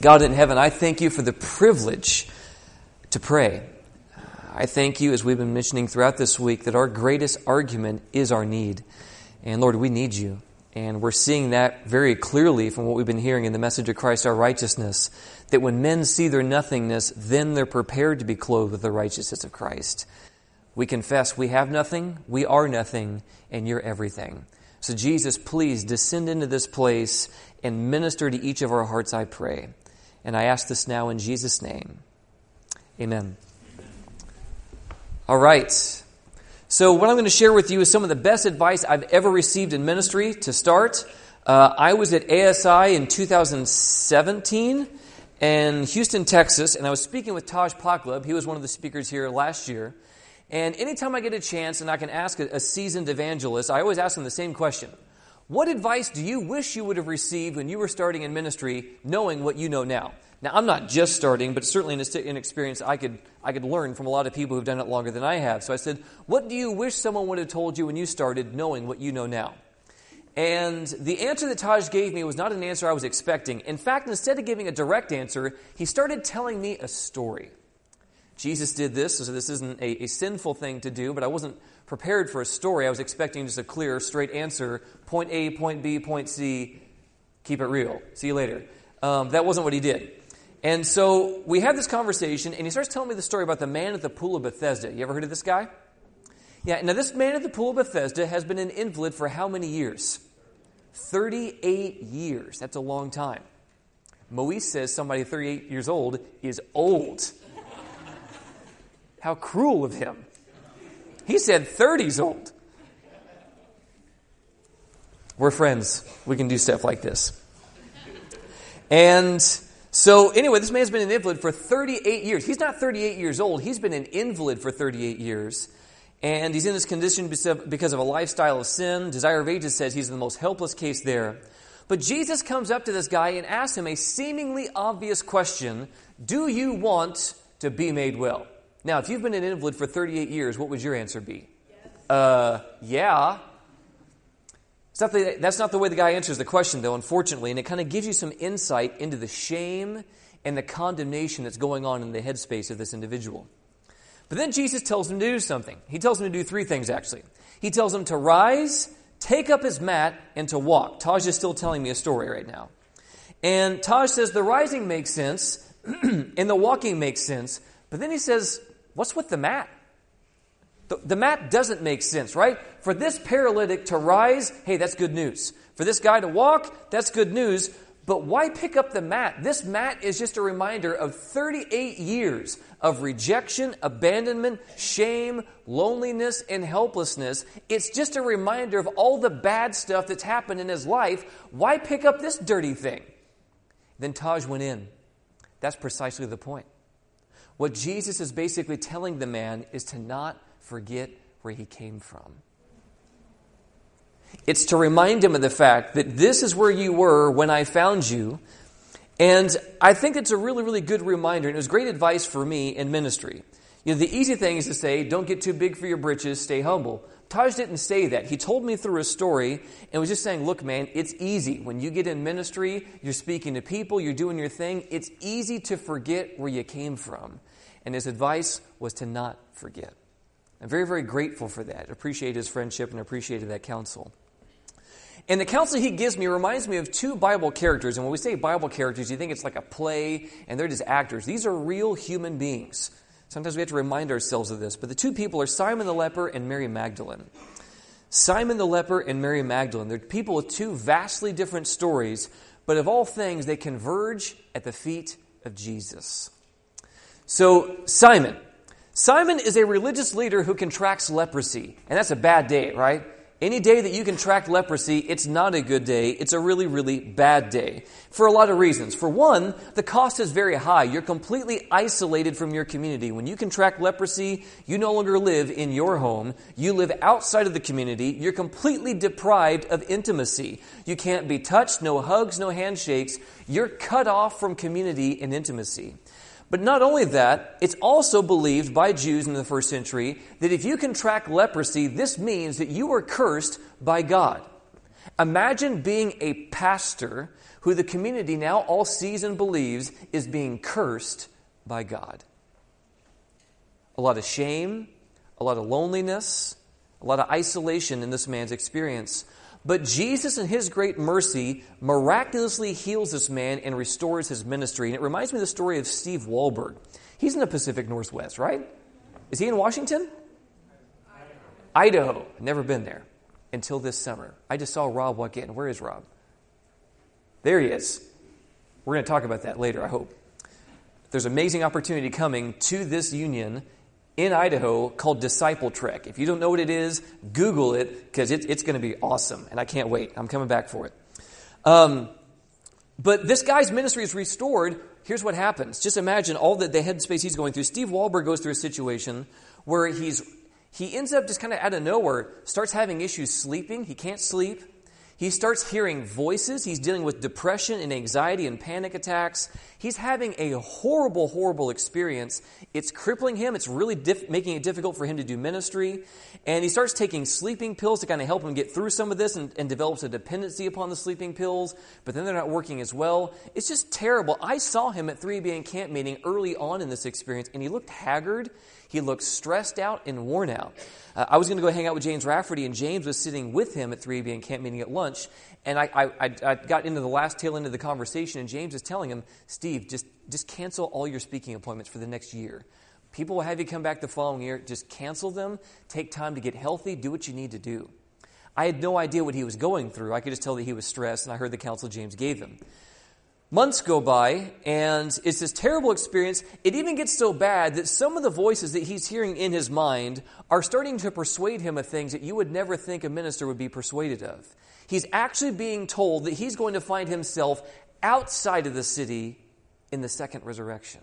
God in heaven, I thank you for the privilege to pray. I thank you, as we've been mentioning throughout this week, that our greatest argument is our need. And Lord, we need you. And we're seeing that very clearly from what we've been hearing in the message of Christ, our righteousness, that when men see their nothingness, then they're prepared to be clothed with the righteousness of Christ. We confess we have nothing, we are nothing, and you're everything. So Jesus, please descend into this place and minister to each of our hearts, I pray. And I ask this now in Jesus' name. Amen. All right. So what I'm going to share with you is some of the best advice I've ever received in ministry. To start, I was at ASI in 2017 in Houston, Texas, and I was speaking with Taj Paklub. He was one of the speakers here last year. And anytime I get a chance and I can ask a seasoned evangelist, I always ask them the same question. What advice do you wish you would have received when you were starting in ministry, knowing what you know now? Now, I'm not just starting, but certainly in experience, I could learn from a lot of people who've done it longer than I have. So I said, what do you wish someone would have told you when you started, knowing what you know now? And the answer that Taj gave me was not an answer I was expecting. In fact, instead of giving a direct answer, he started telling me a story. Jesus did this, so this isn't a sinful thing to do, but I wasn't prepared for a story. I was expecting just a clear, straight answer. Point A, point B, point C, keep it real. See you later. That wasn't what he did. And so we had this conversation, and he starts telling me the story about the man at the pool of Bethesda. You ever heard of this guy? Yeah, now this man at the pool of Bethesda has been an invalid for how many years? 38 years. That's a long time. Moise says somebody 38 years old is old. How cruel of him. He said 30's old. We're friends. We can do stuff like this. And so anyway, this man's been an invalid for 38 years. He's not 38 years old. He's been an invalid for 38 years. And he's in this condition because of a lifestyle of sin. Desire of Ages says he's the most helpless case there. But Jesus comes up to this guy and asks him a seemingly obvious question. Do you want to be made well? Now, if you've been an invalid for 38 years, what would your answer be? Yes. Yeah. That's not the way the guy answers the question, though, unfortunately. And it kind of gives you some insight into the shame and the condemnation that's going on in the headspace of this individual. But then Jesus tells him to do something. He tells him to do three things, actually. He tells him to rise, take up his mat, and to walk. Taj is still telling me a story right now. And Taj says the rising makes sense and the walking makes sense. But then he says, what's with the mat? The mat doesn't make sense, right? For this paralytic to rise, hey, that's good news. For this guy to walk, that's good news. But why pick up the mat? This mat is just a reminder of 38 years of rejection, abandonment, shame, loneliness, and helplessness. It's just a reminder of all the bad stuff that's happened in his life. Why pick up this dirty thing? Then Taj went in. That's precisely the point. What Jesus is basically telling the man is to not forget where he came from. It's to remind him of the fact that this is where you were when I found you. And I think it's a really, really good reminder. And it was great advice for me in ministry. You know, the easy thing is to say, don't get too big for your britches, stay humble. Taj didn't say that. He told me through a story and was just saying, look, man, it's easy. When you get in ministry, you're speaking to people, you're doing your thing. It's easy to forget where you came from. And his advice was to not forget. I'm very, very grateful for that. Appreciate his friendship and appreciated that counsel. And the counsel he gives me reminds me of two Bible characters. And when we say Bible characters, you think it's like a play and they're just actors. These are real human beings. Sometimes we have to remind ourselves of this. But the two people are Simon the leper and Mary Magdalene. Simon the leper and Mary Magdalene. They're people with two vastly different stories. But of all things, they converge at the feet of Jesus. So Simon is a religious leader who contracts leprosy. And that's a bad day, right? Any day that you contract leprosy, it's not a good day. It's a really, really bad day for a lot of reasons. For one, the cost is very high. You're completely isolated from your community. When you contract leprosy, you no longer live in your home. You live outside of the community. You're completely deprived of intimacy. You can't be touched, no hugs, no handshakes. You're cut off from community and intimacy. But not only that, it's also believed by Jews in the first century that if you contract leprosy, this means that you are cursed by God. Imagine being a pastor who the community now all sees and believes is being cursed by God. A lot of shame, a lot of loneliness, a lot of isolation in this man's experience. But Jesus, in His great mercy, miraculously heals this man and restores his ministry. And it reminds me of the story of Steve Wahlberg. He's in the Pacific Northwest, right? Is he in Washington? Idaho. Never been there until this summer. I just saw Rob walk in. Where is Rob? There he is. We're going to talk about that later, I hope. There's an amazing opportunity coming to this union in Idaho called Disciple Trek. If you don't know what it is, Google it, because it's going to be awesome, and I can't wait. I'm coming back for it. But this guy's ministry is restored. Here's what happens. Just imagine all the headspace he's going through. Steve Wahlberg goes through a situation where he ends up just kind of out of nowhere, starts having issues sleeping. He can't sleep. He starts hearing voices. He's dealing with depression and anxiety and panic attacks. He's having a horrible, horrible experience. It's crippling him. It's really making it difficult for him to do ministry. And he starts taking sleeping pills to kind of help him get through some of this and develops a dependency upon the sleeping pills, but then they're not working as well. It's just terrible. I saw him at 3ABN camp meeting early on in this experience, and he looked haggard. He looked stressed out and worn out. I was going to go hang out with James Rafferty, and James was sitting with him at 3ABN camp meeting at lunch, and I got into the last tail end of the conversation, and James is telling him, Steve, just cancel all your speaking appointments for the next year. People will have you come back the following year. Just cancel them. Take time to get healthy. Do what you need to do. I had no idea what he was going through. I could just tell that he was stressed, and I heard the counsel James gave him. Months go by, and it's this terrible experience. It even gets so bad that some of the voices that he's hearing in his mind are starting to persuade him of things that you would never think a minister would be persuaded of. He's actually being told that he's going to find himself outside of the city in the second resurrection.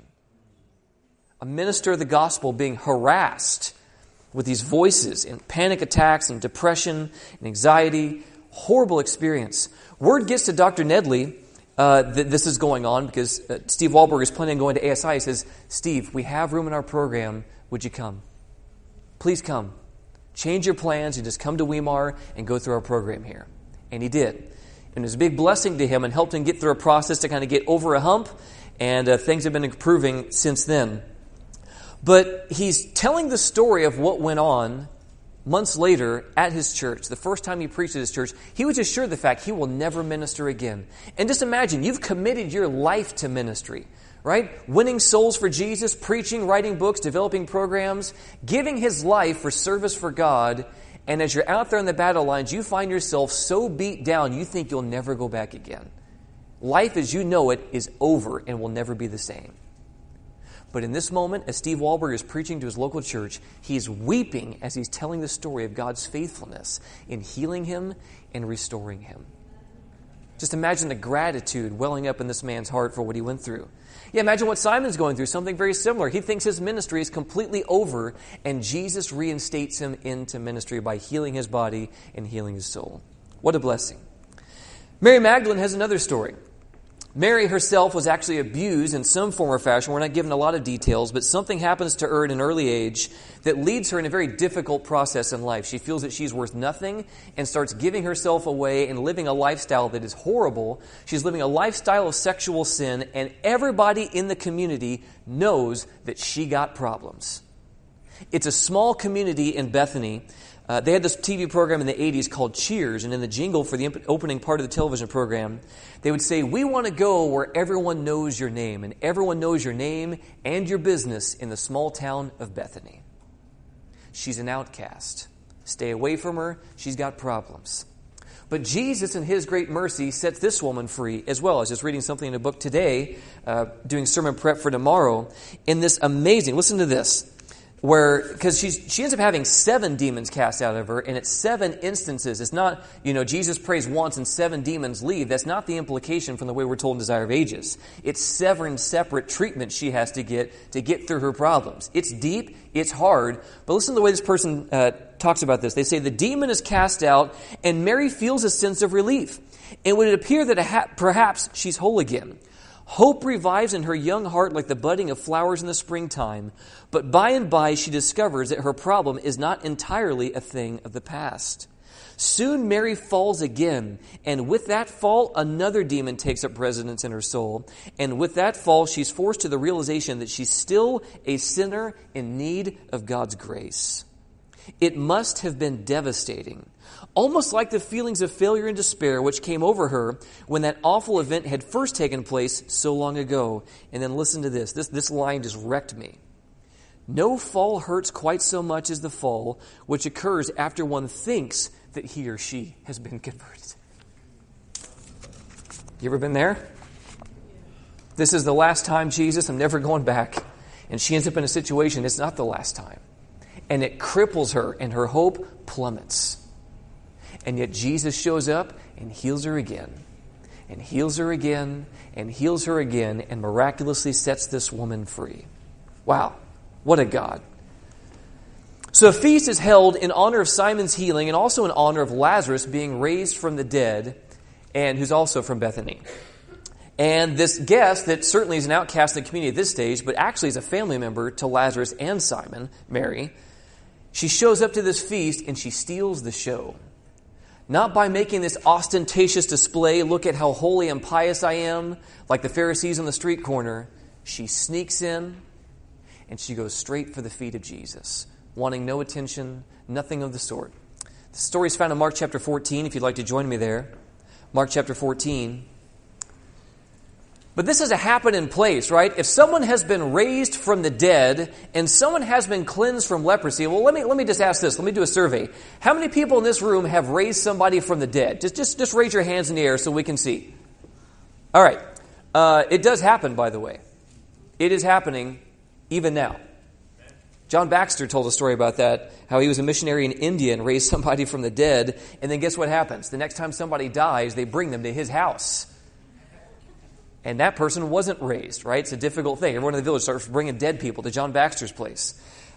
A minister of the gospel being harassed with these voices and panic attacks and depression and anxiety. Horrible experience. Word gets to Dr. Nedley that this is going on because Steve Wahlberg is planning on going to ASI. He says, Steve, we have room in our program. Would you come? Please come. Change your plans and just come to Weimar and go through our program here. And he did. And it was a big blessing to him and helped him get through a process to kind of get over a hump. And things have been improving since then. But he's telling the story of what went on months later at his church. The first time he preached at his church, he was assured of the fact he will never minister again. And just imagine, you've committed your life to ministry, right? Winning souls for Jesus, preaching, writing books, developing programs, giving his life for service for God. And as you're out there on the battle lines, you find yourself so beat down, you think you'll never go back again. Life as you know it is over and will never be the same. But in this moment, as Steve Wahlberg is preaching to his local church, he's weeping as he's telling the story of God's faithfulness in healing him and restoring him. Just imagine the gratitude welling up in this man's heart for what he went through. Yeah, imagine what Simon's going through, something very similar. He thinks his ministry is completely over, and Jesus reinstates him into ministry by healing his body and healing his soul. What a blessing. Mary Magdalene has another story. Mary herself was actually abused in some form or fashion. We're not given a lot of details, but something happens to her at an early age that leads her in a very difficult process in life. She feels that she's worth nothing and starts giving herself away and living a lifestyle that is horrible. She's living a lifestyle of sexual sin, and everybody in the community knows that she got problems. It's a small community in Bethany. They had this TV program in the 80s called Cheers, and in the jingle for the opening part of the television program, they would say, "We want to go where everyone knows your name," and everyone knows your name and your business in the small town of Bethany. She's an outcast. Stay away from her. She's got problems. But Jesus, in His great mercy, sets this woman free as well. I was just reading something in a book today, doing sermon prep for tomorrow, in this amazing, listen to this, because she ends up having 7 demons cast out of her, and it's 7 instances. It's not, Jesus prays once and 7 demons leave. That's not the implication from the way we're told in Desire of Ages. It's 7 separate treatments she has to get through her problems. It's deep, it's hard, but listen to the way this person talks about this. They say, the demon is cast out, and Mary feels a sense of relief. And would it appear that perhaps she's whole again? Hope revives in her young heart like the budding of flowers in the springtime, but by and by she discovers that her problem is not entirely a thing of the past. Soon Mary falls again, and with that fall, another demon takes up residence in her soul. And with that fall, she's forced to the realization that she's still a sinner in need of God's grace. It must have been devastating, almost like the feelings of failure and despair which came over her when that awful event had first taken place so long ago. And then listen to this. This line just wrecked me. No fall hurts quite so much as the fall which occurs after one thinks that he or she has been converted. You ever been there? This is the last time, Jesus, I'm never going back. And she ends up in a situation, it's not the last time. And it cripples her, and her hope plummets. And yet Jesus shows up and heals her again, and heals her again, and heals her again, and miraculously sets this woman free. Wow, what a God. So a feast is held in honor of Simon's healing and also in honor of Lazarus being raised from the dead, and who's also from Bethany. And this guest that certainly is an outcast in the community at this stage, but actually is a family member to Lazarus and Simon, Mary, she shows up to this feast and she steals the show. Not by making this ostentatious display, look at how holy and pious I am, like the Pharisees on the street corner. She sneaks in and she goes straight for the feet of Jesus, wanting no attention, nothing of the sort. The story is found in Mark chapter 14, if you'd like to join me there. Mark chapter 14. But this is a happening place, right? If someone has been raised from the dead and someone has been cleansed from leprosy, well, let me just ask this. Let me do a survey. How many people in this room have raised somebody from the dead? Just raise your hands in the air so we can see. All right. It does happen, by the way. It is happening even now. John Baxter told a story about that, how he was a missionary in India and raised somebody from the dead, and then guess what happens? The next time somebody dies, they bring them to his house. And that person wasn't raised, right? It's a difficult thing. Everyone in the village starts bringing dead people to John Baxter's place.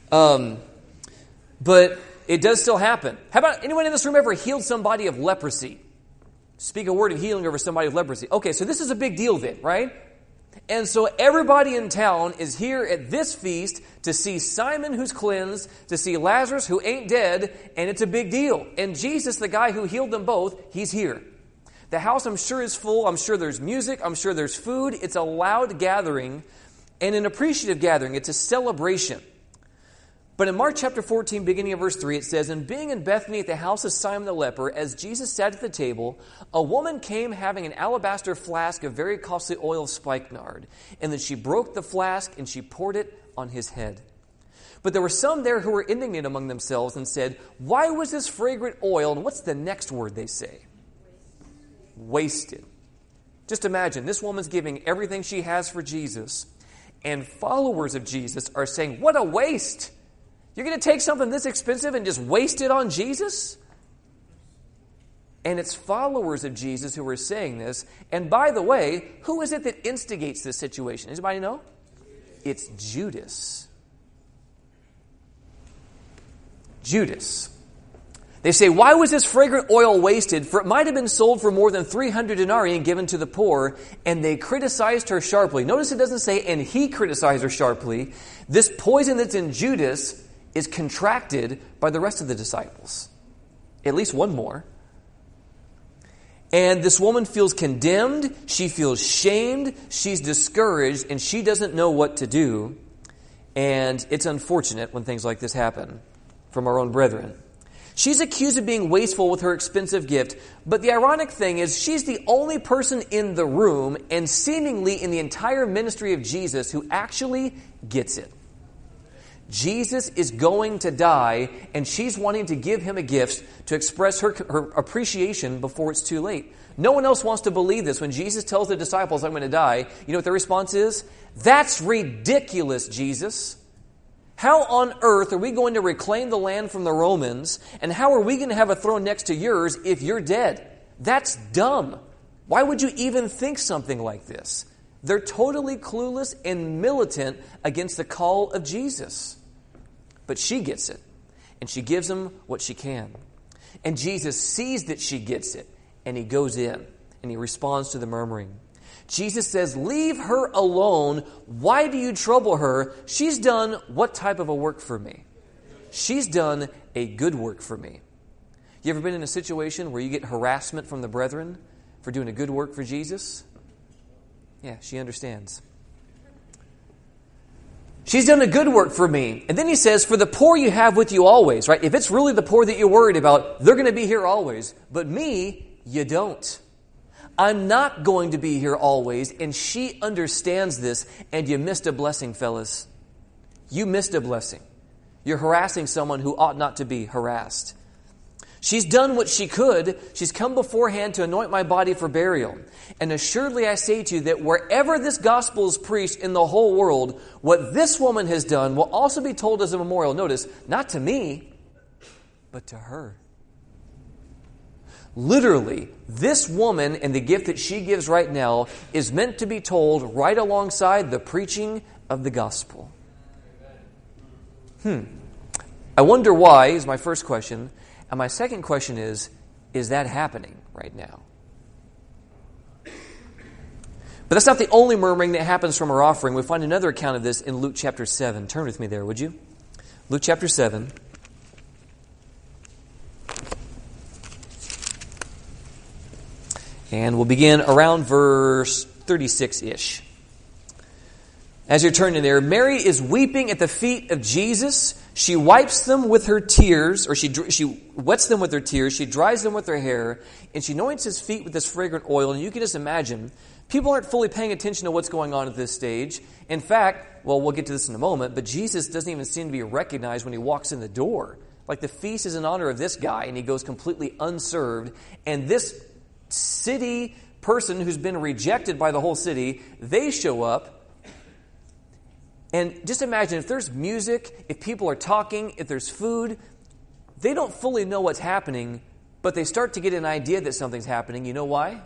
But it does still happen. How about anyone in this room ever healed somebody of leprosy? Speak a word of healing over somebody of leprosy. Okay, so this is a big deal then, right? And so everybody in town is here at this feast to see Simon who's cleansed, to see Lazarus who ain't dead, and it's a big deal. And Jesus, the guy who healed them both, he's here. The house, I'm sure, is full. I'm sure there's music. I'm sure there's food. It's a loud gathering and an appreciative gathering. It's a celebration. But in Mark chapter 14, beginning of verse 3, it says, "And being in Bethany at the house of Simon the leper, as Jesus sat at the table, a woman came having an alabaster flask of very costly oil of spikenard. And then she broke the flask and she poured it on his head. But there were some there who were indignant among themselves and said, 'Why was this fragrant oil?'" And what's the next word they say? Wasted. Just imagine, this woman's giving everything she has for Jesus, and followers of Jesus are saying, "What a waste! You're going to take something this expensive and just waste it on Jesus?" And it's followers of Jesus who are saying this. And by the way, who is it that instigates this situation? Anybody know? It's Judas. Judas. They say, "Why was this fragrant oil wasted? For it might have been sold for more than 300 denarii and given to the poor." And they criticized her sharply. Notice it doesn't say, "and he criticized her sharply." This poison that's in Judas is contracted by the rest of the disciples. At least one more. And this woman feels condemned. She feels shamed. She's discouraged. And she doesn't know what to do. And it's unfortunate when things like this happen from our own brethren. She's accused of being wasteful with her expensive gift, but the ironic thing is she's the only person in the room and seemingly in the entire ministry of Jesus who actually gets it. Jesus is going to die, and she's wanting to give him a gift to express her appreciation before it's too late. No one else wants to believe this. When Jesus tells the disciples, "I'm going to die," you know what their response is? "That's ridiculous, Jesus. How on earth are we going to reclaim the land from the Romans? And how are we going to have a throne next to yours if you're dead? That's dumb. Why would you even think something like this?" They're totally clueless and militant against the call of Jesus. But she gets it. And she gives him what she can. And Jesus sees that she gets it. And he goes in. And he responds to the murmuring. Jesus says, "Leave her alone. Why do you trouble her? She's done what type of a work for me? She's done a good work for me." You ever been in a situation where you get harassment from the brethren for doing a good work for Jesus? Yeah, she understands. She's done a good work for me. And then he says, for the poor you have with you always, right? If it's really the poor that you're worried about, they're going to be here always. But me, you don't. I'm not going to be here always. And she understands this. And you missed a blessing, fellas. You missed a blessing. You're harassing someone who ought not to be harassed. She's done what she could. She's come beforehand to anoint my body for burial. And assuredly I say to you that wherever this gospel is preached in the whole world, what this woman has done will also be told as a memorial. Notice, not to me, but to her. Literally, this woman and the gift that she gives right now is meant to be told right alongside the preaching of the gospel. I wonder why, is my first question. And my second question is that happening right now? But that's not the only murmuring that happens from her offering. We find another account of this in Luke chapter 7. Turn with me there, would you? Luke chapter 7. And we'll begin around verse 36-ish. As you're turning there, Mary is weeping at the feet of Jesus. She wipes them with her tears, or she wets them with her tears. She dries them with her hair, and she anoints his feet with this fragrant oil. And you can just imagine, people aren't fully paying attention to what's going on at this stage. In fact, well, we'll get to this in a moment, but Jesus doesn't even seem to be recognized when he walks in the door. Like the feast is in honor of this guy, and he goes completely unserved. And this city person who's been rejected by the whole city, they show up. And just imagine, if there's music, if people are talking, if there's food, they don't fully know what's happening, but they start to get an idea that something's happening. You know why?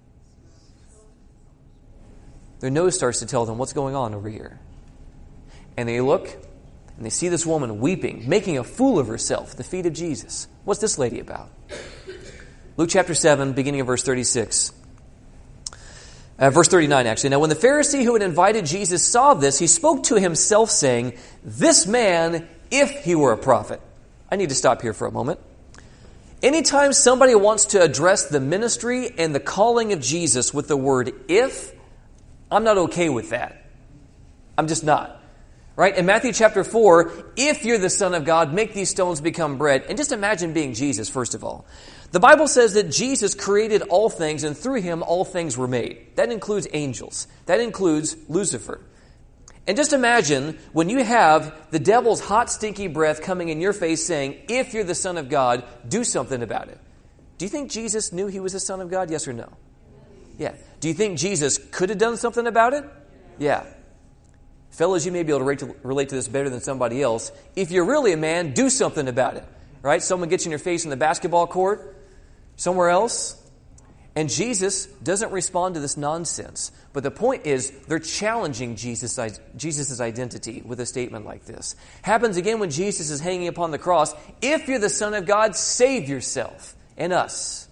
Their nose starts to tell them what's going on over here. And they look, and they see this woman weeping, making a fool of herself at the feet of Jesus. What's this lady about? Luke chapter 7, beginning of verse 36. Verse 39, actually. Now, when the Pharisee who had invited Jesus saw this, he spoke to himself, saying, this man, if he were a prophet. I need to stop here for a moment. Anytime somebody wants to address the ministry and the calling of Jesus with the word if, I'm not okay with that. I'm just not. Right? In Matthew chapter 4, if you're the Son of God, make these stones become bread. And just imagine being Jesus, first of all. The Bible says that Jesus created all things, and through him all things were made. That includes angels. That includes Lucifer. And just imagine when you have the devil's hot, stinky breath coming in your face saying, if you're the Son of God, do something about it. Do you think Jesus knew he was the Son of God? Yes or no? Yeah. Do you think Jesus could have done something about it? Yeah. Fellas, you may be able to relate to this better than somebody else. If you're really a man, do something about it. Right? Someone gets in your face in the basketball court, somewhere else, and Jesus doesn't respond to this nonsense. But the point is, they're challenging Jesus' identity with a statement like this. Happens again when Jesus is hanging upon the cross. If you're the Son of God, save yourself and us.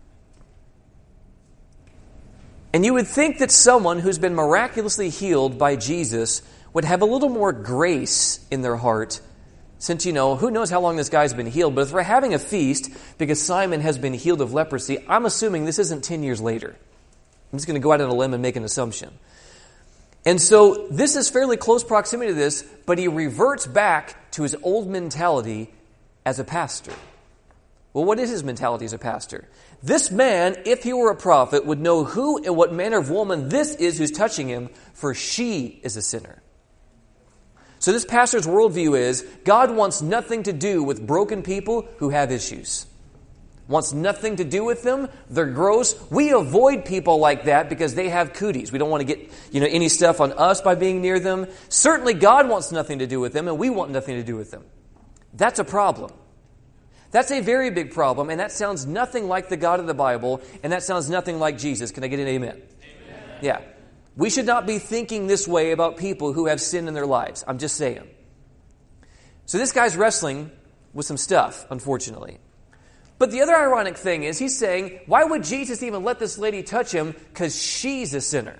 And you would think that someone who's been miraculously healed by Jesus would have a little more grace in their heart. Since, who knows how long this guy's been healed, but if we're having a feast because Simon has been healed of leprosy, I'm assuming this isn't 10 years later. I'm just going to go out on a limb and make an assumption. And so this is fairly close proximity to this, but he reverts back to his old mentality as a pastor. Well, what is his mentality as a pastor? This man, if he were a prophet, would know who and what manner of woman this is who's touching him, for she is a sinner. So this pastor's worldview is, God wants nothing to do with broken people who have issues. Wants nothing to do with them. They're gross. We avoid people like that because they have cooties. We don't want to get, any stuff on us by being near them. Certainly God wants nothing to do with them, and we want nothing to do with them. That's a problem. That's a very big problem, and that sounds nothing like the God of the Bible, and that sounds nothing like Jesus. Can I get an amen? Amen. Yeah. We should not be thinking this way about people who have sin in their lives. I'm just saying. So this guy's wrestling with some stuff, unfortunately. But the other ironic thing is he's saying, why would Jesus even let this lady touch him? Because she's a sinner.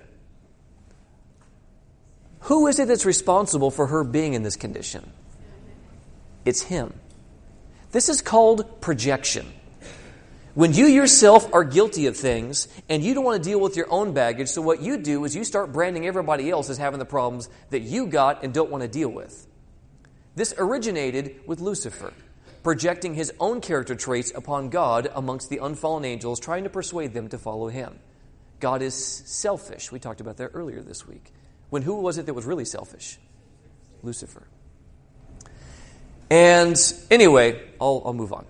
Who is it that's responsible for her being in this condition? It's him. This is called projection. When you yourself are guilty of things and you don't want to deal with your own baggage, so what you do is you start branding everybody else as having the problems that you got and don't want to deal with. This originated with Lucifer, projecting his own character traits upon God amongst the unfallen angels, trying to persuade them to follow him. God is selfish. We talked about that earlier this week. Who was it that was really selfish? Lucifer. And anyway, I'll move on.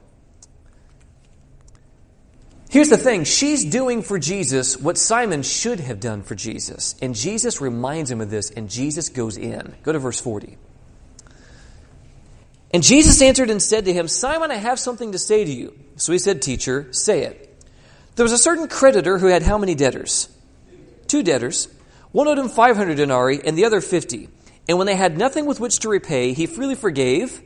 Here's the thing. She's doing for Jesus what Simon should have done for Jesus. And Jesus reminds him of this, and Jesus goes in. Go to verse 40. And Jesus answered and said to him, Simon, I have something to say to you. So he said, Teacher, say it. There was a certain creditor who had how many debtors? 2 debtors. One owed him 500 denarii and the other 50. And when they had nothing with which to repay, he freely forgave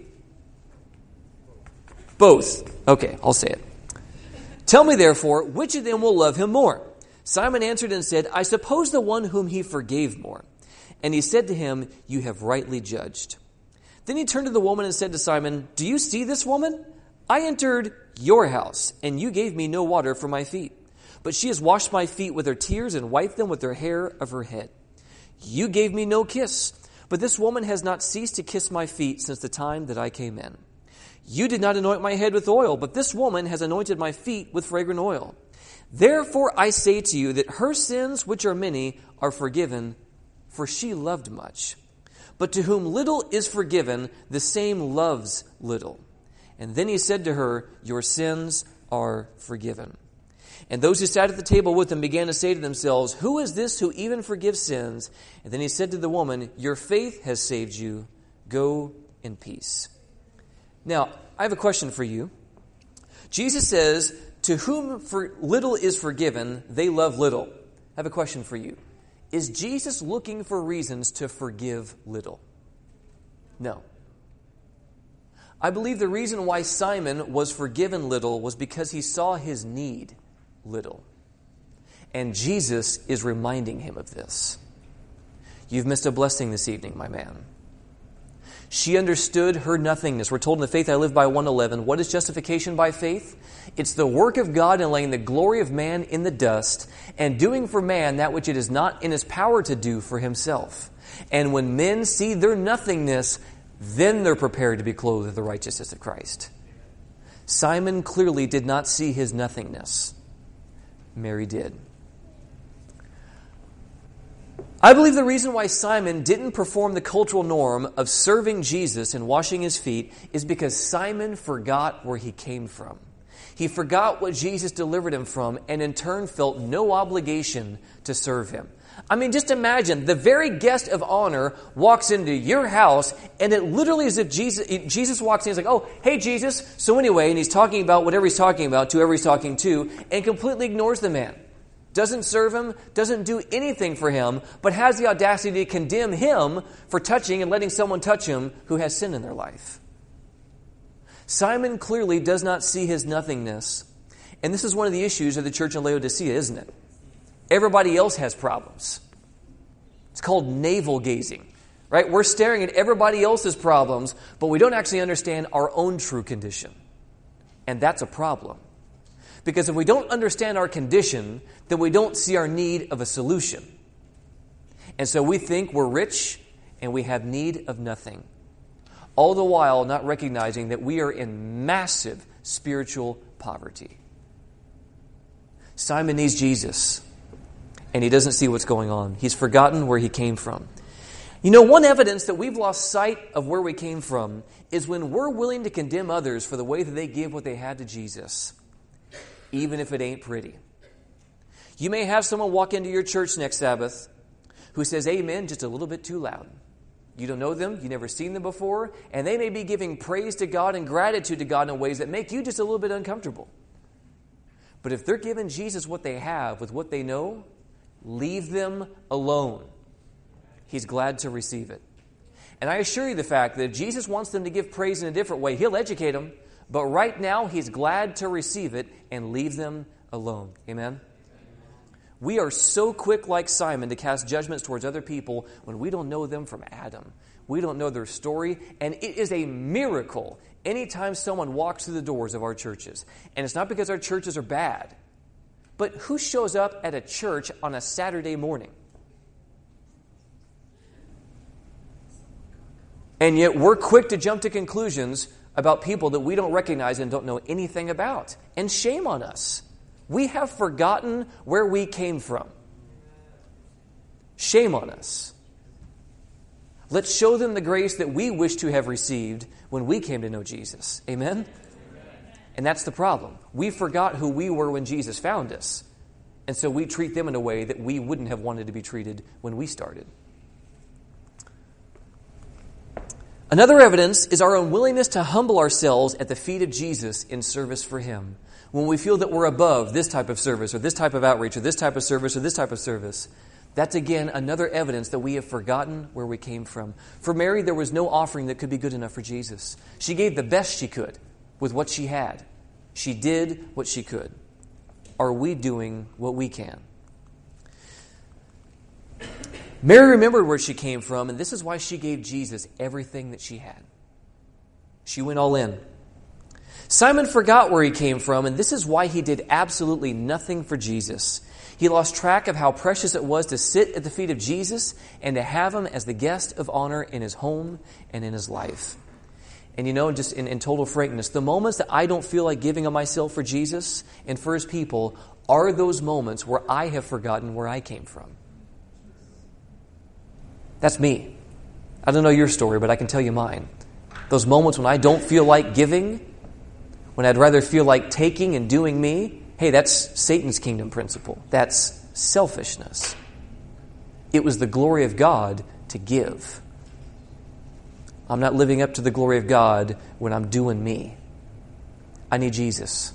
both. Okay, I'll say it. Tell me, therefore, which of them will love him more? Simon answered and said, I suppose the one whom he forgave more. And he said to him, You have rightly judged. Then he turned to the woman and said to Simon, Do you see this woman? I entered your house, and you gave me no water for my feet. But she has washed my feet with her tears and wiped them with her hair of her head. You gave me no kiss, but this woman has not ceased to kiss my feet since the time that I came in. You did not anoint my head with oil, but this woman has anointed my feet with fragrant oil. Therefore I say to you that her sins, which are many, are forgiven, for she loved much. But to whom little is forgiven, the same loves little. And then he said to her, Your sins are forgiven. And those who sat at the table with him began to say to themselves, Who is this who even forgives sins? And then he said to the woman, Your faith has saved you. Go in peace. Now, I have a question for you. Jesus says, To whom for little is forgiven, they love little. I have a question for you. Is Jesus looking for reasons to forgive little? No. I believe the reason why Simon was forgiven little was because he saw his need little. And Jesus is reminding him of this. You've missed a blessing this evening, my man. She understood her nothingness. We're told in the Faith I Live by 1:11, what is justification by faith? It's the work of God in laying the glory of man in the dust and doing for man that which it is not in his power to do for himself. And when men see their nothingness, then they're prepared to be clothed with the righteousness of Christ. Simon clearly did not see his nothingness. Mary did. I believe the reason why Simon didn't perform the cultural norm of serving Jesus and washing his feet is because Simon forgot where he came from. He forgot what Jesus delivered him from and in turn felt no obligation to serve him. I mean, just imagine the very guest of honor walks into your house and it literally is as if Jesus walks in and he's like, oh, hey, Jesus. So anyway, and he's talking about whatever he's talking about to whoever he's talking to and completely ignores the man. Doesn't serve him, doesn't do anything for him, but has the audacity to condemn him for touching and letting someone touch him who has sin in their life. Simon clearly does not see his nothingness. And this is one of the issues of the church in Laodicea, isn't it? Everybody else has problems. It's called navel gazing, right? We're staring at everybody else's problems, but we don't actually understand our own true condition. And that's a problem. Because if we don't understand our condition, then we don't see our need of a solution. And so we think we're rich and we have need of nothing. All the while not recognizing that we are in massive spiritual poverty. Simon needs Jesus, and he doesn't see what's going on. He's forgotten where he came from. You know, one evidence that we've lost sight of where we came from is when we're willing to condemn others for the way that they give what they had to Jesus, even if it ain't pretty. You may have someone walk into your church next Sabbath who says amen just a little bit too loud. You don't know them, you've never seen them before, and they may be giving praise to God and gratitude to God in ways that make you just a little bit uncomfortable. But if they're giving Jesus what they have with what they know, leave them alone. He's glad to receive it. And I assure you the fact that if Jesus wants them to give praise in a different way, he'll educate them. But right now, he's glad to receive it and leave them alone. Amen? We are so quick, like Simon, to cast judgments towards other people when we don't know them from Adam. We don't know their story, and it is a miracle anytime someone walks through the doors of our churches. And it's not because our churches are bad, but who shows up at a church on a Saturday morning? And yet we're quick to jump to conclusions about people that we don't recognize and don't know anything about. And shame on us. We have forgotten where we came from. Shame on us. Let's show them the grace that we wish to have received when we came to know Jesus. Amen? And that's the problem. We forgot who we were when Jesus found us. And so we treat them in a way that we wouldn't have wanted to be treated when we started. Another evidence is our unwillingness to humble ourselves at the feet of Jesus in service for Him. When we feel that we're above this type of service or this type of outreach or this type of service or this type of service, that's again another evidence that we have forgotten where we came from. For Mary, there was no offering that could be good enough for Jesus. She gave the best she could with what she had. She did what she could. Are we doing what we can? Mary remembered where she came from, and this is why she gave Jesus everything that she had. She went all in. Simon forgot where he came from, and this is why he did absolutely nothing for Jesus. He lost track of how precious it was to sit at the feet of Jesus and to have Him as the guest of honor in his home and in his life. And you know, just in total frankness, the moments that I don't feel like giving of myself for Jesus and for His people are those moments where I have forgotten where I came from. That's me. I don't know your story, but I can tell you mine. Those moments when I don't feel like giving, when I'd rather feel like taking and doing me, hey, that's Satan's kingdom principle. That's selfishness. It was the glory of God to give. I'm not living up to the glory of God when I'm doing me. I need Jesus.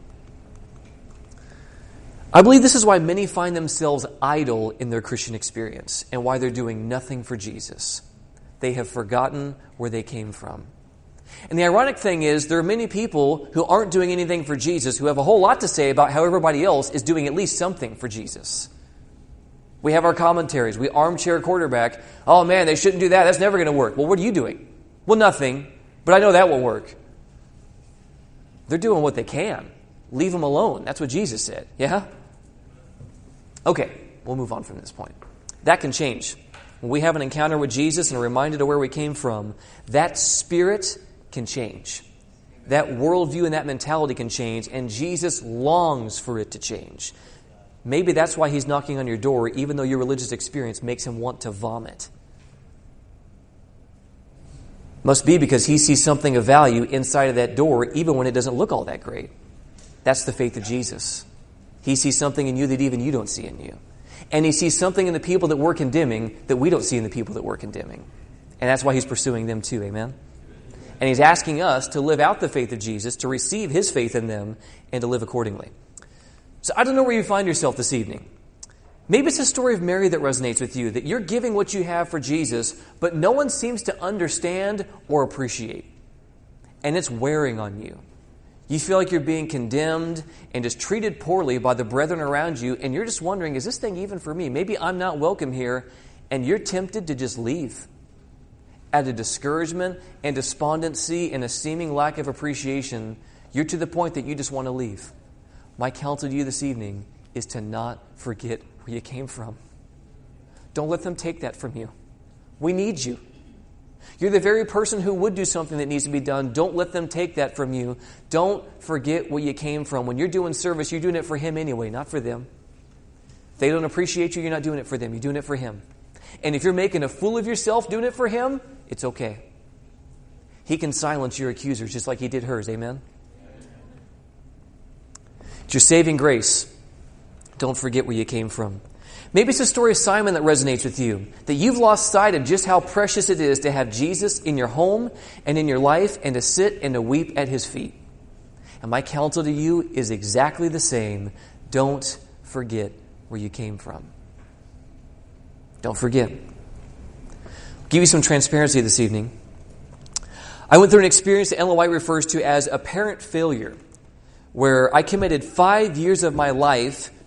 I believe this is why many find themselves idle in their Christian experience and why they're doing nothing for Jesus. They have forgotten where they came from. And the ironic thing is, there are many people who aren't doing anything for Jesus who have a whole lot to say about how everybody else is doing at least something for Jesus. We have our commentaries. We armchair quarterback. Oh man, they shouldn't do that. That's never going to work. Well, what are you doing? Well, nothing. But I know that won't work. They're doing what they can. Leave them alone. That's what Jesus said. Yeah? Okay, we'll move on from this point. That can change. When we have an encounter with Jesus and are reminded of where we came from, that spirit can change. That worldview and that mentality can change, and Jesus longs for it to change. Maybe that's why He's knocking on your door, even though your religious experience makes Him want to vomit. Must be because He sees something of value inside of that door, even when it doesn't look all that great. That's the faith of Jesus. He sees something in you that even you don't see in you. And He sees something in the people that we're condemning that we don't see in the people that we're condemning. And that's why He's pursuing them too, amen? And He's asking us to live out the faith of Jesus, to receive His faith in them, and to live accordingly. So I don't know where you find yourself this evening. Maybe it's the story of Mary that resonates with you, that you're giving what you have for Jesus, but no one seems to understand or appreciate. And it's wearing on you. You feel like you're being condemned and just treated poorly by the brethren around you, and you're just wondering, is this thing even for me? Maybe I'm not welcome here, and you're tempted to just leave. Out of discouragement and despondency and a seeming lack of appreciation, you're to the point that you just want to leave. My counsel to you this evening is to not forget where you came from. Don't let them take that from you. We need you. You're the very person who would do something that needs to be done. Don't let them take that from you. Don't forget where you came from. When you're doing service, you're doing it for Him anyway, not for them. If they don't appreciate you, you're not doing it for them. You're doing it for Him. And if you're making a fool of yourself doing it for Him, it's okay. He can silence your accusers just like He did hers. Amen? It's your saving grace. Don't forget where you came from. Maybe it's the story of Simon that resonates with you, that you've lost sight of just how precious it is to have Jesus in your home and in your life and to sit and to weep at His feet. And my counsel to you is exactly the same. Don't forget where you came from. Don't forget. I'll give you some transparency this evening. I went through an experience that Ellen White refers to as apparent failure, where I committed 5 years of my life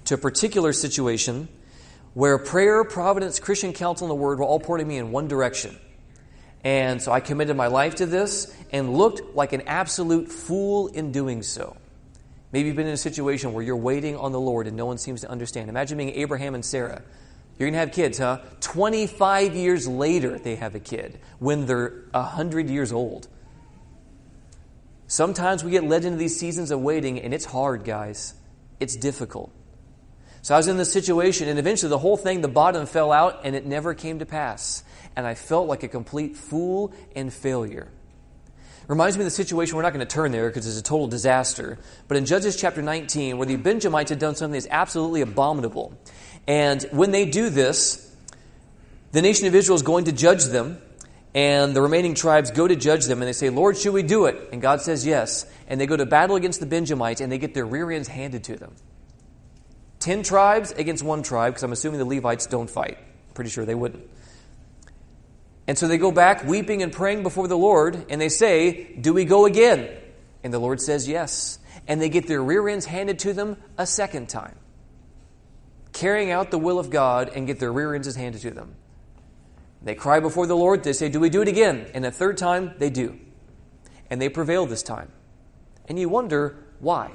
to a particular situation where prayer, providence, Christian counsel, and the Word were all pointing me in one direction. And so I committed my life to this and looked like an absolute fool in doing so. Maybe you've been in a situation where you're waiting on the Lord and no one seems to understand. Imagine being Abraham and Sarah. You're going to have kids, huh? 25 years later they have a kid when they're 100 years old. Sometimes we get led into these seasons of waiting, and it's hard, guys. It's difficult. So I was in this situation, and eventually the whole thing, the bottom fell out, and it never came to pass. And I felt like a complete fool and failure. Reminds me of the situation, we're not going to turn there because it's a total disaster, but in Judges chapter 19, where the Benjamites had done something that's absolutely abominable. And when they do this, the nation of Israel is going to judge them, and the remaining tribes go to judge them, and they say, Lord, should we do it? And God says yes. And they go to battle against the Benjamites, and they get their rear ends handed to them. 10 tribes against 1 tribe, because I'm assuming the Levites don't fight. Pretty sure they wouldn't. And so they go back weeping and praying before the Lord, and they say, do we go again? And the Lord says yes. And they get their rear ends handed to them a second time. Carrying out the will of God and get their rear ends handed to them. They cry before the Lord, they say, do we do it again? And the third time, they do. And they prevail this time. And you wonder, why?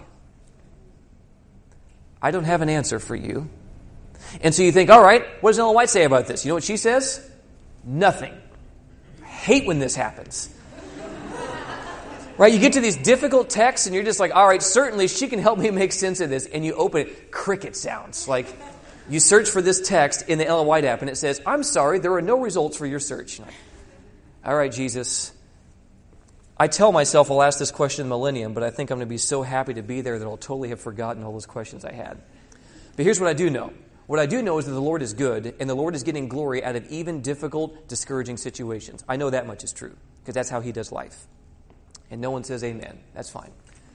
I don't have an answer for you. And so you think, all right, what does Ellen White say about this? You know what she says? Nothing. I hate when this happens. Right? You get to these difficult texts and you're just like, all right, certainly she can help me make sense of this. And you open it, cricket sounds. Like you search for this text in the Ellen White app and it says, I'm sorry, there are no results for your search. Like, all right, Jesus. I tell myself I'll ask this question in the millennium, but I think I'm going to be so happy to be there that I'll totally have forgotten all those questions I had. But here's what I do know. What I do know is that the Lord is good, and the Lord is getting glory out of even difficult, discouraging situations. I know that much is true, because that's how He does life. And no one says amen. That's fine.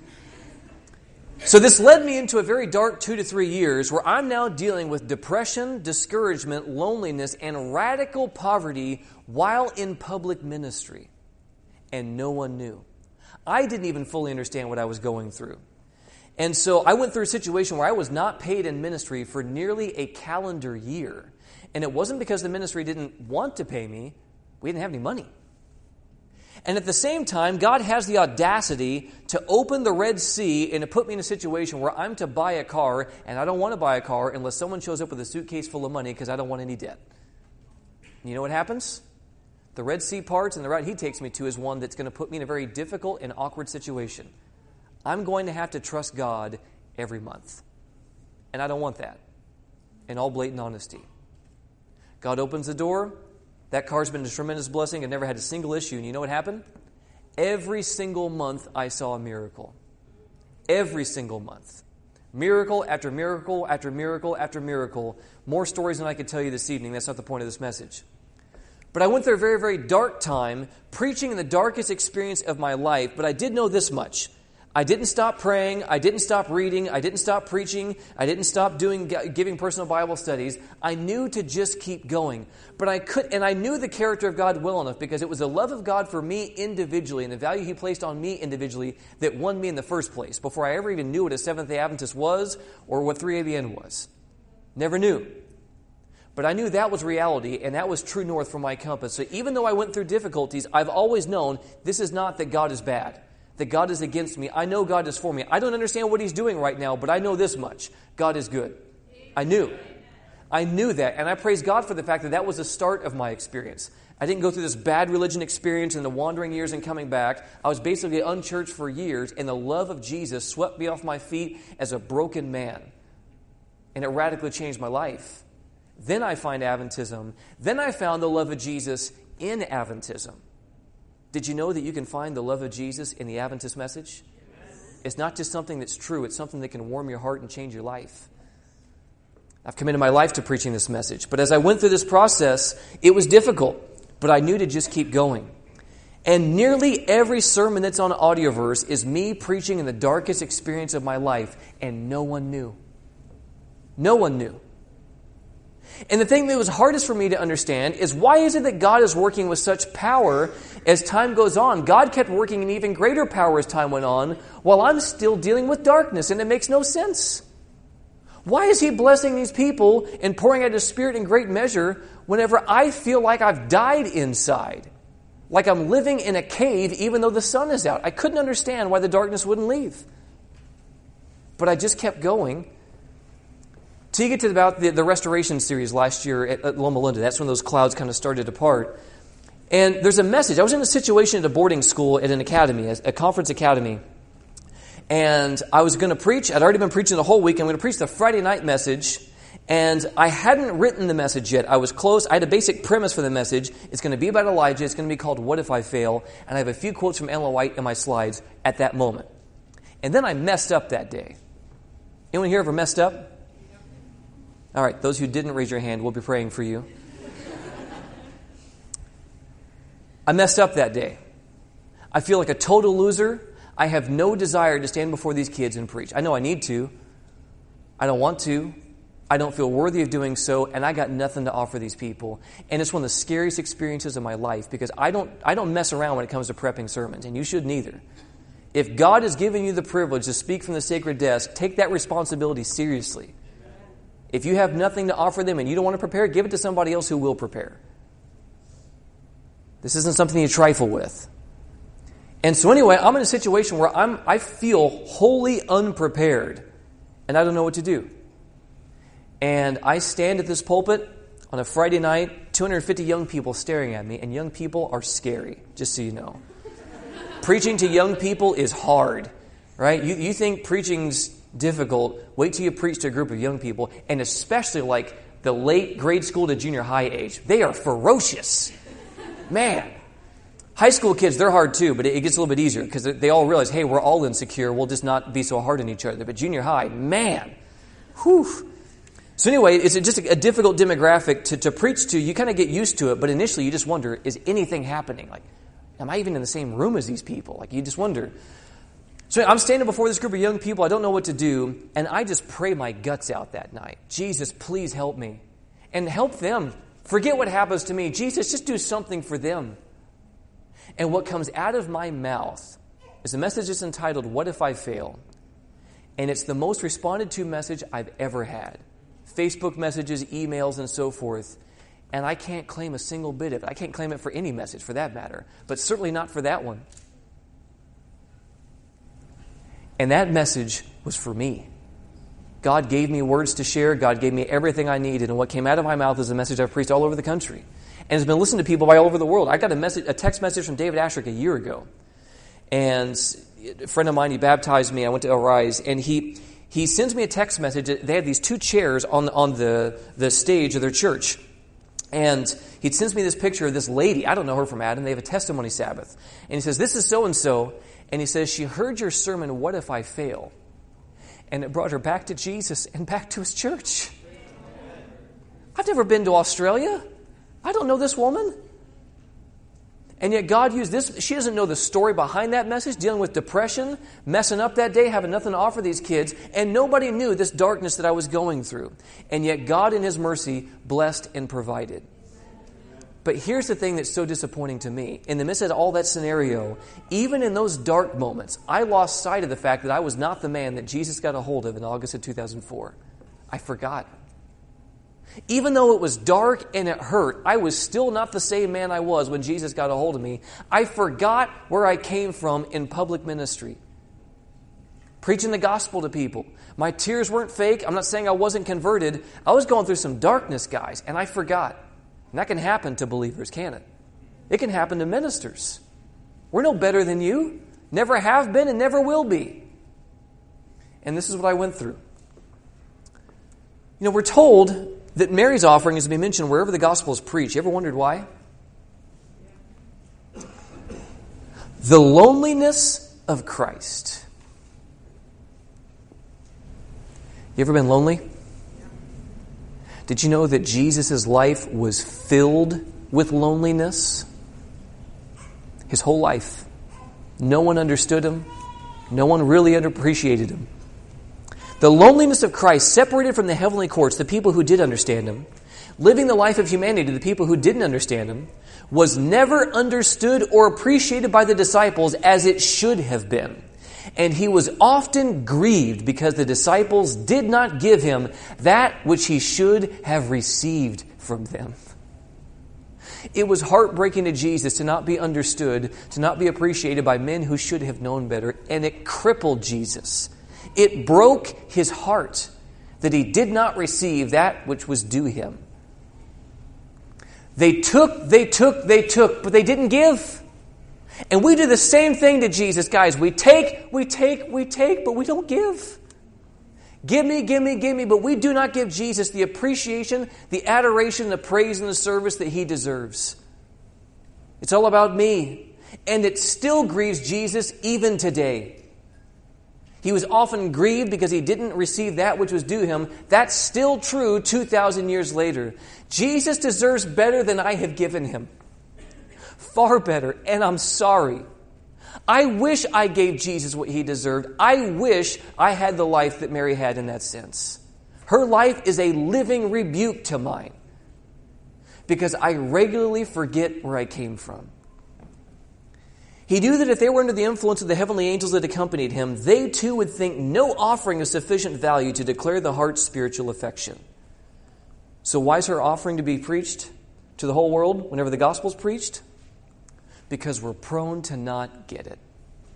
So this led me into a very dark 2 to 3 years where I'm now dealing with depression, discouragement, loneliness, and radical poverty while in public ministry. And no one knew. I didn't even fully understand what I was going through. And so I went through a situation where I was not paid in ministry for nearly a calendar year. And it wasn't because the ministry didn't want to pay me. We didn't have any money. And at the same time, God has the audacity to open the Red Sea and to put me in a situation where I'm to buy a car, and I don't want to buy a car unless someone shows up with a suitcase full of money because I don't want any debt. You know what happens? The Red Sea parts and the route He takes me to is one that's going to put me in a very difficult and awkward situation. I'm going to have to trust God every month. And I don't want that. In all blatant honesty. God opens the door. That car's been a tremendous blessing. I never had a single issue. And you know what happened? Every single month I saw a miracle. Every single month. Miracle after miracle after miracle after miracle. More stories than I could tell you this evening. That's not the point of this message. But I went through a very, very dark time, preaching in the darkest experience of my life. But I did know this much. I didn't stop praying. I didn't stop reading. I didn't stop preaching. I didn't stop giving personal Bible studies. I knew to just keep going. But I knew the character of God well enough because it was the love of God for me individually and the value He placed on me individually that won me in the first place before I ever even knew what a Seventh-day Adventist was or what 3ABN was. Never knew. But I knew that was reality and that was true north for my compass. So even though I went through difficulties, I've always known this is not that God is bad. That God is against me. I know God is for me. I don't understand what He's doing right now, but I know this much. God is good. I knew that. And I praise God for the fact that that was the start of my experience. I didn't go through this bad religion experience in the wandering years and coming back. I was basically unchurched for years, and the love of Jesus swept me off my feet as a broken man. And it radically changed my life. Then I find Adventism. Then I found the love of Jesus in Adventism. Did you know that you can find the love of Jesus in the Adventist message? Yes. It's not just something that's true. It's something that can warm your heart and change your life. I've committed my life to preaching this message. But as I went through this process, it was difficult. But I knew to just keep going. And nearly every sermon that's on Audioverse is me preaching in the darkest experience of my life. And no one knew. No one knew. And the thing that was hardest for me to understand is why is it that God is working with such power as time goes on? God kept working in even greater power as time went on while I'm still dealing with darkness, and it makes no sense. Why is he blessing these people and pouring out his Spirit in great measure whenever I feel like I've died inside? Like I'm living in a cave even though the sun is out. I couldn't understand why the darkness wouldn't leave. But I just kept going. Till you get to about the restoration series last year at Loma Linda. That's when those clouds kind of started to part. And there's a message. I was in a situation at a boarding school at an academy, a conference academy. And I was going to preach. I'd already been preaching the whole week. I'm going to preach the Friday night message. And I hadn't written the message yet. I was close. I had a basic premise for the message. It's going to be about Elijah. It's going to be called What If I Fail? And I have a few quotes from Ellen White in my slides at that moment. And then I messed up that day. Anyone here ever messed up? All right, those who didn't raise your hand, we'll be praying for you. I messed up that day. I feel like a total loser. I have no desire to stand before these kids and preach. I know I need to. I don't want to. I don't feel worthy of doing so, and I got nothing to offer these people. And it's one of the scariest experiences of my life because I don't mess around when it comes to prepping sermons, and you should neither. If God has given you the privilege to speak from the sacred desk, take that responsibility seriously. If you have nothing to offer them and you don't want to prepare, give it to somebody else who will prepare. This isn't something you trifle with. And so anyway, I'm in a situation where I feel wholly unprepared, and I don't know what to do. And I stand at this pulpit on a Friday night, 250 young people staring at me, and young people are scary, just so you know. Preaching to young people is hard, right? You think preaching's difficult, wait till you preach to a group of young people, and especially like the late grade school to junior high age. They are ferocious. Man. High school kids, they're hard too, but it gets a little bit easier because they all realize, hey, we're all insecure. We'll just not be so hard on each other. But junior high, man. Whew. So anyway, it's just a difficult demographic to preach to. You kind of get used to it, but initially you just wonder, is anything happening? Like, am I even in the same room as these people? Like, you just wonder. So I'm standing before this group of young people. I don't know what to do, and I just pray my guts out that night. Jesus, please help me. And help them. Forget what happens to me. Jesus, just do something for them. And what comes out of my mouth is a message that's entitled, What If I Fail? And it's the most responded to message I've ever had. Facebook messages, emails, and so forth. And I can't claim a single bit of it. I can't claim it for any message, for that matter. But certainly not for that one. And that message was for me. God gave me words to share. God gave me everything I needed. And what came out of my mouth is a message I've preached all over the country. And it's been listened to people by all over the world. I got a text message from David Ashrick a year ago. And a friend of mine, he baptized me. I went to Arise. And he sends me a text message. They have these two chairs on the stage of their church. And he sends me this picture of this lady. I don't know her from Adam. They have a testimony Sabbath. And he says, this is so-and-so. And he says, she heard your sermon, What If I Fail? And it brought her back to Jesus and back to his church. I've never been to Australia. I don't know this woman. And yet God used this. She doesn't know the story behind that message, dealing with depression, messing up that day, having nothing to offer these kids. And nobody knew this darkness that I was going through. And yet God in his mercy blessed and provided. But here's the thing that's so disappointing to me. In the midst of all that scenario, even in those dark moments, I lost sight of the fact that I was not the man that Jesus got a hold of in August of 2004. I forgot. Even though it was dark and it hurt, I was still not the same man I was when Jesus got a hold of me. I forgot where I came from in public ministry. Preaching the gospel to people. My tears weren't fake. I'm not saying I wasn't converted. I was going through some darkness, guys, and I forgot. And that can happen to believers, can't it? It can happen to ministers. We're no better than you. Never have been and never will be. And this is what I went through. You know, we're told that Mary's offering is to be mentioned wherever the gospel is preached. You ever wondered why? The loneliness of Christ. You ever been lonely? Did you know that Jesus' life was filled with loneliness? His whole life. No one understood him. No one really appreciated him. The loneliness of Christ, separated from the heavenly courts, the people who did understand him, living the life of humanity, the people who didn't understand him, was never understood or appreciated by the disciples as it should have been. And he was often grieved because the disciples did not give him that which he should have received from them. It was heartbreaking to Jesus to not be understood, to not be appreciated by men who should have known better, and it crippled Jesus. It broke his heart that he did not receive that which was due him. They took, but they didn't give. And we do the same thing to Jesus, guys. We take, but we don't give. Give me, but we do not give Jesus the appreciation, the adoration, the praise, and the service that he deserves. It's all about me. And it still grieves Jesus even today. He was often grieved because he didn't receive that which was due him. That's still true 2,000 years later. Jesus deserves better than I have given him. Far better, and I'm sorry. I wish I gave Jesus what he deserved. I wish I had the life that Mary had in that sense. Her life is a living rebuke to mine because I regularly forget where I came from. He knew that if they were under the influence of the heavenly angels that accompanied him, they too would think no offering of sufficient value to declare the heart's spiritual affection. So why is her offering to be preached to the whole world whenever the gospel's preached? Because we're prone to not get it.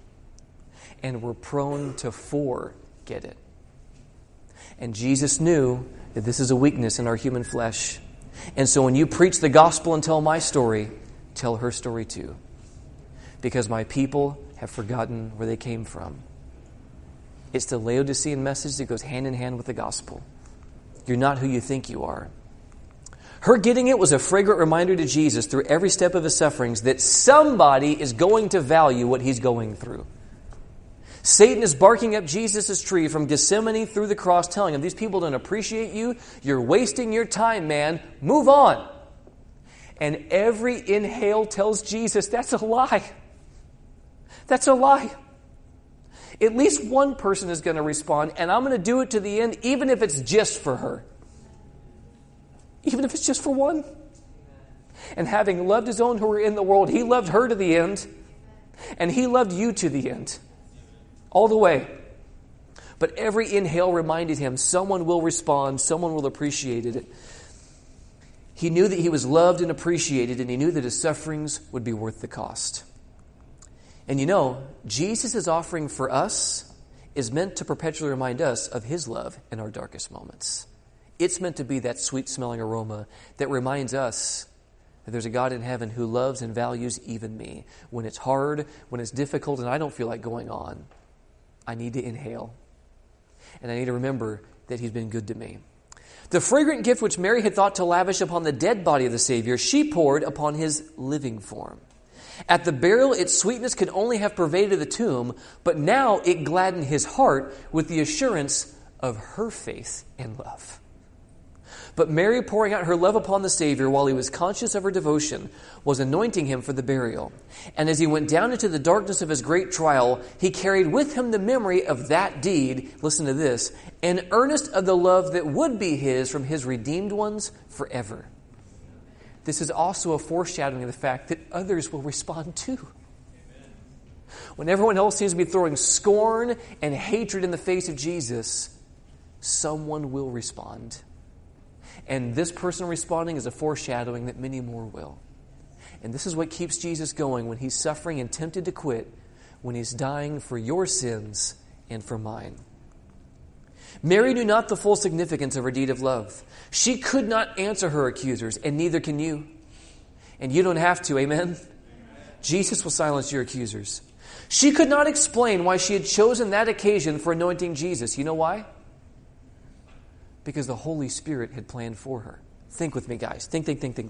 And we're prone to forget it. And Jesus knew that this is a weakness in our human flesh. And so when you preach the gospel and tell my story, tell her story too. Because my people have forgotten where they came from. It's the Laodicean message that goes hand in hand with the gospel. You're not who you think you are. Her getting it was a fragrant reminder to Jesus through every step of his sufferings that somebody is going to value what he's going through. Satan is barking up Jesus' tree from Gethsemane through the cross, telling him, these people don't appreciate you. You're wasting your time, man. Move on. And every inhale tells Jesus, that's a lie. That's a lie. At least one person is going to respond, and I'm going to do it to the end, even if it's just for her. Even if it's just for one. And having loved his own who were in the world, he loved her to the end. And he loved you to the end. All the way. But every inhale reminded him someone will respond, someone will appreciate it. He knew that he was loved and appreciated, and he knew that his sufferings would be worth the cost. And you know, Jesus' offering for us is meant to perpetually remind us of his love in our darkest moments. It's meant to be that sweet-smelling aroma that reminds us that there's a God in heaven who loves and values even me. When it's hard, when it's difficult, and I don't feel like going on, I need to inhale. And I need to remember that he's been good to me. The fragrant gift which Mary had thought to lavish upon the dead body of the Savior, she poured upon his living form. At the burial, its sweetness could only have pervaded the tomb, but now it gladdened his heart with the assurance of her faith and love. But Mary, pouring out her love upon the Savior while he was conscious of her devotion, was anointing him for the burial. And as he went down into the darkness of his great trial, he carried with him the memory of that deed, listen to this, an earnest of the love that would be his from his redeemed ones forever. This is also a foreshadowing of the fact that others will respond too. Amen. When everyone else seems to be throwing scorn and hatred in the face of Jesus, someone will respond. And this person responding is a foreshadowing that many more will. And this is what keeps Jesus going when he's suffering and tempted to quit, when he's dying for your sins and for mine. Mary knew not the full significance of her deed of love. She could not answer her accusers, and neither can you. And you don't have to, amen? Jesus will silence your accusers. She could not explain why she had chosen that occasion for anointing Jesus. You know why? Because the Holy Spirit had planned for her. Think with me, guys. Think.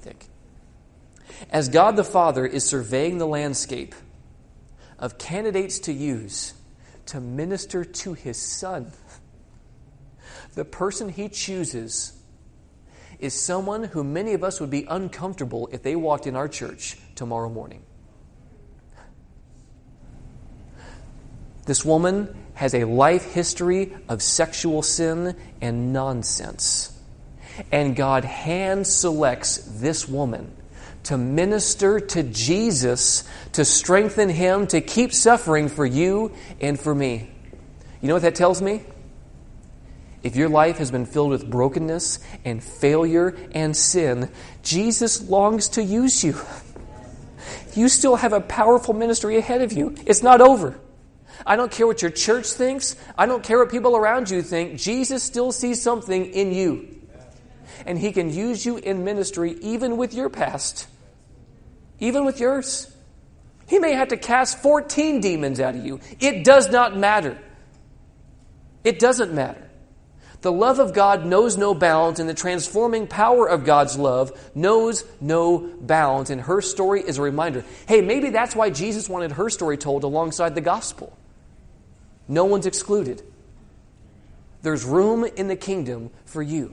As God the Father is surveying the landscape of candidates to use to minister to his Son, the person he chooses is someone who many of us would be uncomfortable if they walked in our church tomorrow morning. This woman has a life history of sexual sin and nonsense. And God hand selects this woman to minister to Jesus, to strengthen Him, to keep suffering for you and for me. You know what that tells me? If your life has been filled with brokenness and failure and sin, Jesus longs to use you. You still have a powerful ministry ahead of you. It's not over. I don't care what your church thinks. I don't care what people around you think. Jesus still sees something in you. And He can use you in ministry even with your past. Even with yours. He may have to cast 14 demons out of you. It does not matter. It doesn't matter. The love of God knows no bounds, and the transforming power of God's love knows no bounds. And her story is a reminder. Hey, maybe that's why Jesus wanted her story told alongside the gospel. No one's excluded. There's room in the kingdom for you.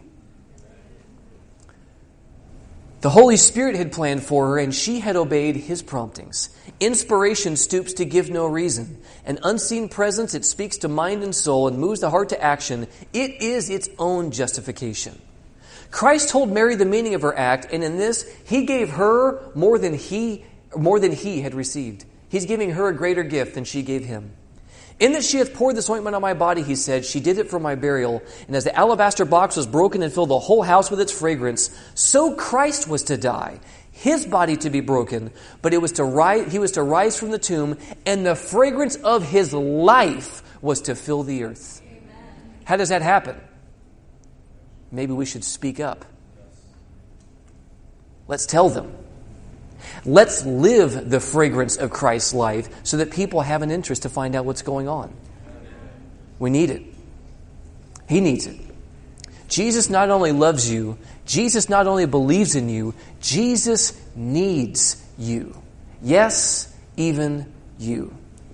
The Holy Spirit had planned for her, and she had obeyed His promptings. Inspiration stoops to give no reason. An unseen presence, it speaks to mind and soul and moves the heart to action. It is its own justification. Christ told Mary the meaning of her act, and in this, He gave her more than he had received. He's giving her a greater gift than she gave Him. In that she hath poured this ointment on my body, He said, she did it for my burial. And as the alabaster box was broken and filled the whole house with its fragrance, so Christ was to die, His body to be broken, but He was to rise from the tomb, and the fragrance of His life was to fill the earth. Amen. How does that happen? Maybe we should speak up. Let's tell them. Let's live the fragrance of Christ's life so that people have an interest to find out what's going on. We need it. He needs it. Jesus not only loves you, Jesus not only believes in you, Jesus needs you. Yes, even you.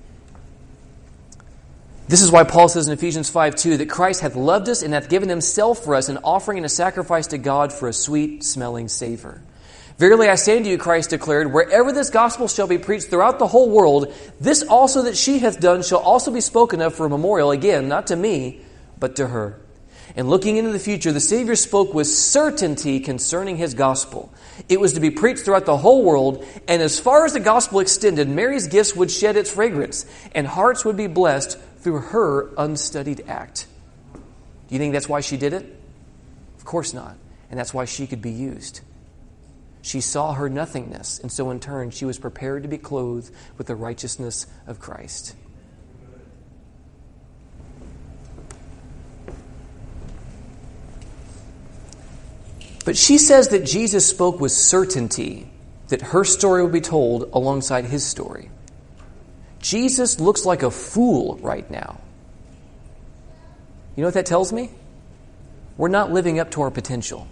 This is why Paul says in Ephesians 5:2 that Christ hath loved us and hath given Himself for us, an offering and a sacrifice to God for a sweet-smelling savor. Verily I say unto you, Christ declared, wherever this gospel shall be preached throughout the whole world, this also that she hath done shall also be spoken of for a memorial, again, not to me, but to her. And looking into the future, the Savior spoke with certainty concerning His gospel. It was to be preached throughout the whole world, and as far as the gospel extended, Mary's gifts would shed its fragrance, and hearts would be blessed through her unstudied act. Do you think that's why she did it? Of course not. And that's why she could be used. She saw her nothingness, and so in turn she was prepared to be clothed with the righteousness of Christ. But she says that Jesus spoke with certainty that her story would be told alongside His story. Jesus looks like a fool right now. You know what that tells me? We're not living up to our potential.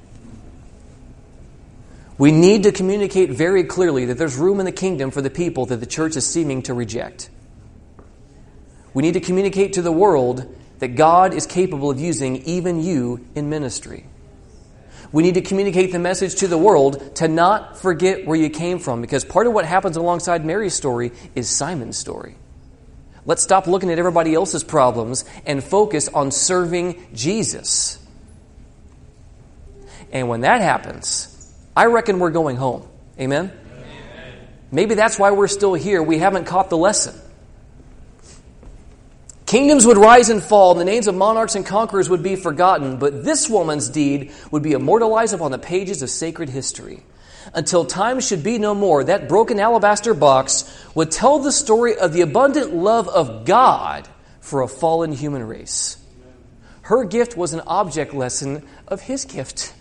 We need to communicate very clearly that there's room in the kingdom for the people that the church is seeming to reject. We need to communicate to the world that God is capable of using even you in ministry. We need to communicate the message to the world to not forget where you came from, because part of what happens alongside Mary's story is Simon's story. Let's stop looking at everybody else's problems and focus on serving Jesus. And when that happens, I reckon we're going home. Amen? Amen? Maybe that's why we're still here. We haven't caught the lesson. Kingdoms would rise and fall, and the names of monarchs and conquerors would be forgotten, but this woman's deed would be immortalized upon the pages of sacred history. Until time should be no more, that broken alabaster box would tell the story of the abundant love of God for a fallen human race. Her gift was an object lesson of His gift.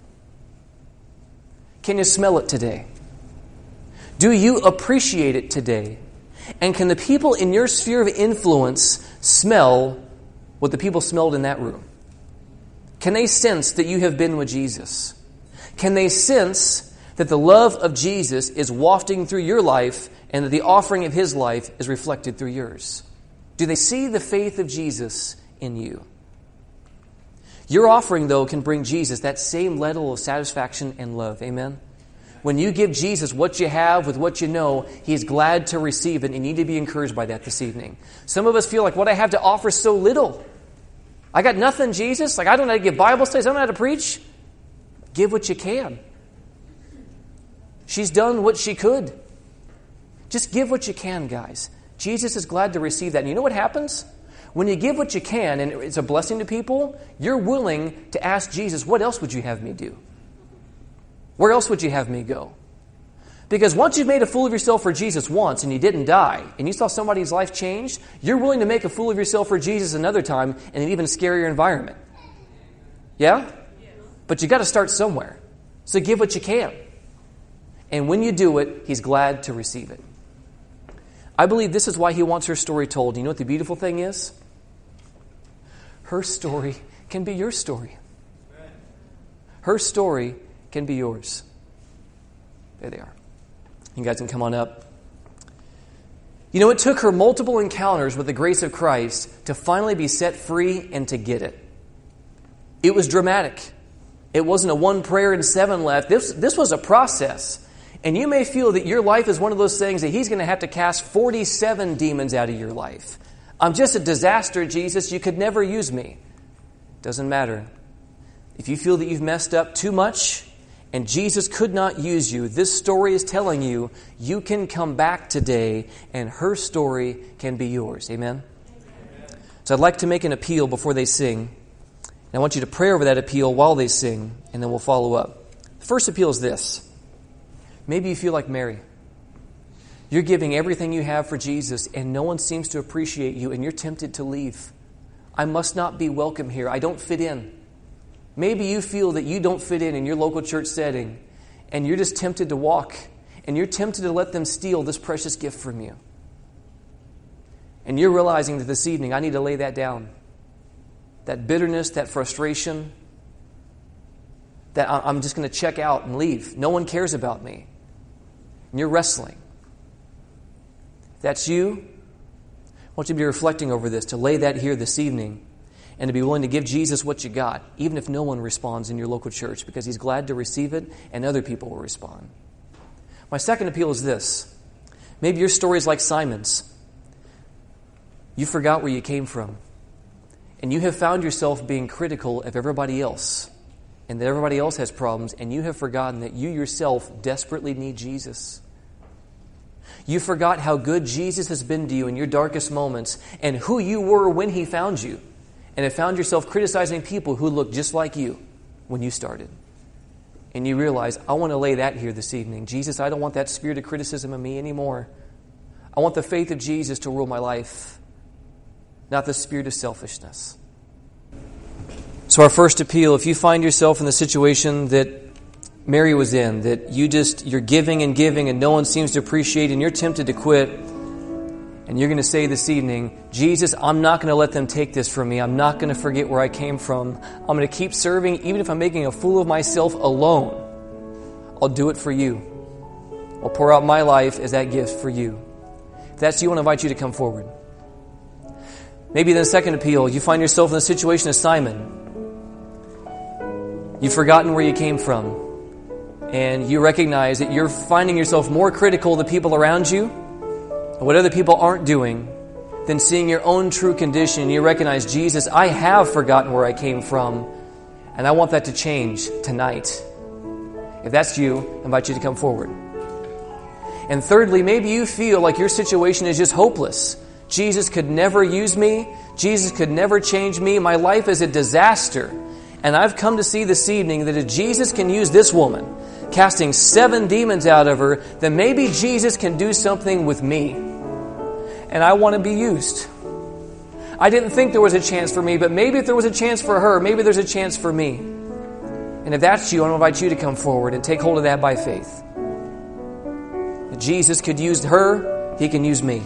Can you smell it today? Do you appreciate it today? And can the people in your sphere of influence smell what the people smelled in that room? Can they sense that you have been with Jesus? Can they sense that the love of Jesus is wafting through your life and that the offering of His life is reflected through yours? Do they see the faith of Jesus in you? Your offering, though, can bring Jesus that same level of satisfaction and love. Amen? When you give Jesus what you have with what you know, He's glad to receive it, and you need to be encouraged by that this evening. Some of us feel like what I have to offer is so little. I got nothing, Jesus. Like, I don't know how to give Bible studies. I don't know how to preach. Give what you can. She's done what she could. Just give what you can, guys. Jesus is glad to receive that. And you know what happens? When you give what you can, and it's a blessing to people, you're willing to ask Jesus, what else would you have me do? Where else would you have me go? Because once you've made a fool of yourself for Jesus once and you didn't die, and you saw somebody's life change, you're willing to make a fool of yourself for Jesus another time in an even scarier environment. Yeah? But you got to start somewhere. So give what you can. And when you do it, He's glad to receive it. I believe this is why He wants her story told. You know what the beautiful thing is? Her story can be your story. Her story can be yours. There they are. You guys can come on up. You know, it took her multiple encounters with the grace of Christ to finally be set free and to get it. It was dramatic. It wasn't a 1 prayer and 7 left. This was a process. And you may feel that your life is one of those things that He's going to have to cast 47 demons out of your life. I'm just a disaster, Jesus. You could never use me. Doesn't matter. If you feel that you've messed up too much and Jesus could not use you, this story is telling you, you can come back today and her story can be yours. Amen? So I'd like to make an appeal before they sing. And I want you to pray over that appeal while they sing, and then we'll follow up. The first appeal is this. Maybe you feel like Mary. You're giving everything you have for Jesus, and no one seems to appreciate you, and you're tempted to leave. I must not be welcome here. I don't fit in. Maybe you feel that you don't fit in your local church setting, and you're just tempted to walk, and you're tempted to let them steal this precious gift from you. And you're realizing that this evening, I need to lay that down. That bitterness, that frustration, that I'm just going to check out and leave. No one cares about me. And you're wrestling. If that's you, I want you to be reflecting over this, to lay that here this evening, and to be willing to give Jesus what you got, even if no one responds in your local church, because He's glad to receive it and other people will respond. My second appeal is this. Maybe your story is like Simon's. You forgot where you came from. And you have found yourself being critical of everybody else, and that everybody else has problems, and you have forgotten that you yourself desperately need Jesus. You forgot how good Jesus has been to you in your darkest moments and who you were when He found you, and have found yourself criticizing people who looked just like you when you started. And you realize, I want to lay that here this evening. Jesus, I don't want that spirit of criticism in me anymore. I want the faith of Jesus to rule my life, not the spirit of selfishness. So our first appeal, if you find yourself in the situation that Mary was in, that you're giving and no one seems to appreciate, and you're tempted to quit, and you're going to say this evening, Jesus, I'm not going to let them take this from me. I'm not going to forget where I came from. I'm going to keep serving, even if I'm making a fool of myself alone. I'll do it for you. I'll pour out my life as that gift for you. If that's you, I want to invite you to come forward. Maybe the second appeal, you find yourself in the situation of Simon. You've forgotten where you came from. And you recognize that you're finding yourself more critical of the people around you and what other people aren't doing than seeing your own true condition. And you recognize, Jesus, I have forgotten where I came from, and I want that to change tonight. If that's you, I invite you to come forward. And thirdly, maybe you feel like your situation is just hopeless. Jesus could never use me. Jesus could never change me. My life is a disaster. And I've come to see this evening that if Jesus can use this woman, casting 7 demons out of her, then maybe Jesus can do something with me. And I want to be used. I didn't think there was a chance for me, but maybe if there was a chance for her, maybe there's a chance for me. And if that's you, I want to invite you to come forward and take hold of that by faith. If Jesus could use her, He can use me.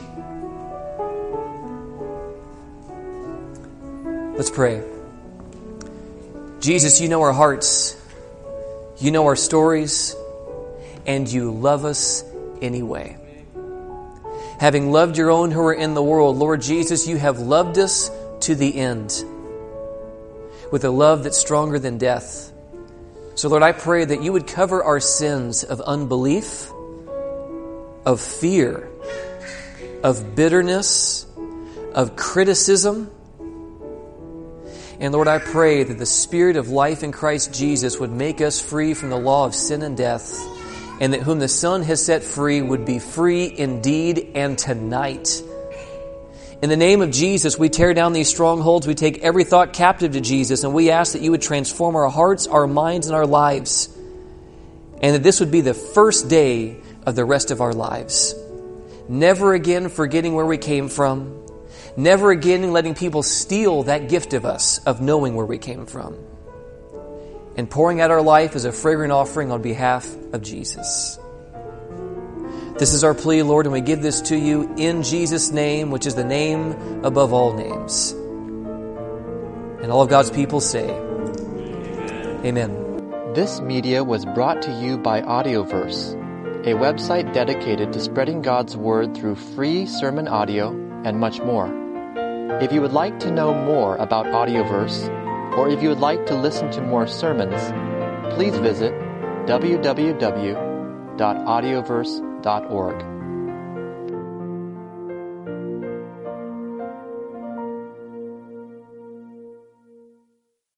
Let's pray. Jesus, you know our hearts. You know our stories. And you love us anyway. Having loved your own who are in the world, Lord Jesus, you have loved us to the end. With a love that's stronger than death. So Lord, I pray that you would cover our sins of unbelief, of fear, of bitterness, of criticism. And Lord, I pray that the Spirit of life in Christ Jesus would make us free from the law of sin and death and that whom the Son has set free would be free indeed and tonight. In the name of Jesus, we tear down these strongholds. We take every thought captive to Jesus, and we ask that you would transform our hearts, our minds, and our lives, and that this would be the first day of the rest of our lives. Never again forgetting where we came from. Never again letting people steal that gift of us, of knowing where we came from. And pouring out our life as a fragrant offering on behalf of Jesus. This is our plea, Lord, and we give this to you in Jesus' name, which is the name above all names. And all of God's people say, Amen. This media was brought to you by Audioverse, a website dedicated to spreading God's Word through free sermon audio and much more. If you would like to know more about Audioverse, or if you would like to listen to more sermons, please visit www.audioverse.org.